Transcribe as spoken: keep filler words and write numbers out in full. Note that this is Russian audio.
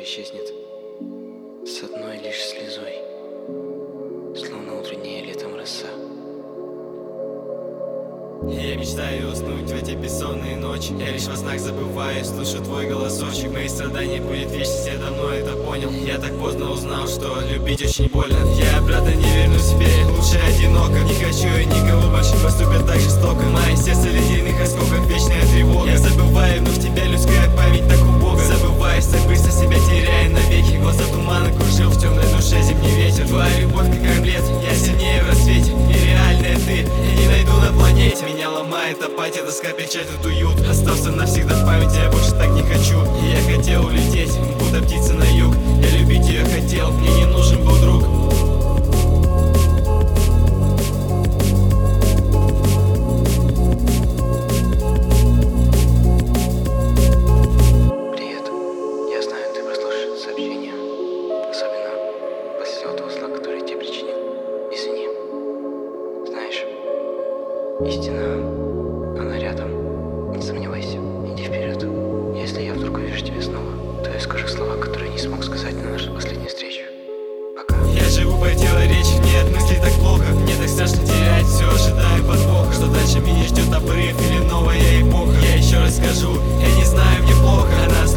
исчезнет с одной лишь слезой, словно утренняя летом роса. Я мечтаю уснуть в эти бессонные ночи. Я лишь во снах забываю, слышу твой голосочек. Мои страдания будет вечность, я давно это понял. Я так поздно узнал, что любить очень больно. Я обратно не вернусь теперь, лучше одиноко. Не хочу я никого больше поступят так жестоко. Мое сердце в ледяных осколках, вечная тревога. Я забываю, но в тебя людская память так убога. Забываюсь так быстро, себя теряя навеки. Глаза тумана кружил, в темной душе зимний ветер. Твоя любовь как омлет, я сильнее в рассвете. Нереальная ты, я не найду на планете. Меня ломает апатия, тоска печалит уют. Остался навсегда в памяти, я больше так не хочу. И я хотел улететь, будто птица на юг. Я любить ее хотел, мне не нужен был друг. Привет. Я знаю, ты прослушаешь это сообщение. Особенно после того зла, который я тебе причинил. Извини. Знаешь, истина, она рядом. Не сомневайся, иди вперед. Если я вдруг увижу тебя снова, то я скажу слова, которые не смог сказать на нашей последней встрече. Пока. Я живу противоречий, мне от мыслей так плохо. Мне так страшно терять все, ожидаю подвоха. Что дальше меня ждет обрыв или новая эпоха. Я еще раз скажу, я не знаю, мне плохо. Она